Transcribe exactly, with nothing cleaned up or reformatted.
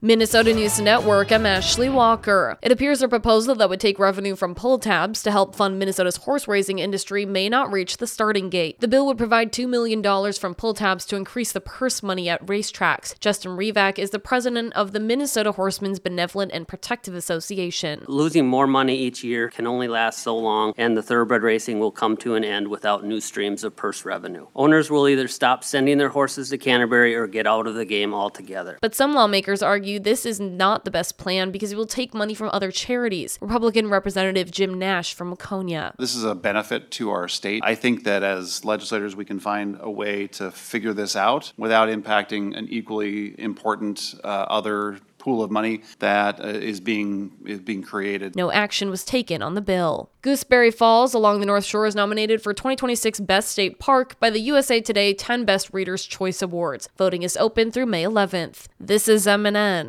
Minnesota News Network, I'm Ashley Walker. It appears a proposal that would take revenue from pull tabs to help fund Minnesota's horse racing industry may not reach the starting gate. The bill would provide two million dollars from pull tabs to increase the purse money at racetracks. Justin Revak is the president of the Minnesota Horsemen's Benevolent and Protective Association. Losing more money each year can only last so long, and the thoroughbred racing will come to an end without new streams of purse revenue. Owners will either stop sending their horses to Canterbury or get out of the game altogether. But some lawmakers argue this is not the best plan because it will take money from other charities. Republican Representative Jim Nash from Waconia. This is a benefit to our state. I think that as legislators, we can find a way to figure this out without impacting an equally important uh, other pool of money that uh, is being is being created. No action was taken on the bill. Gooseberry Falls along the North Shore is nominated for twenty twenty-six Best State Park by the U S A Today ten Best Readers' Choice Awards. Voting is open through May eleventh. This is M N N.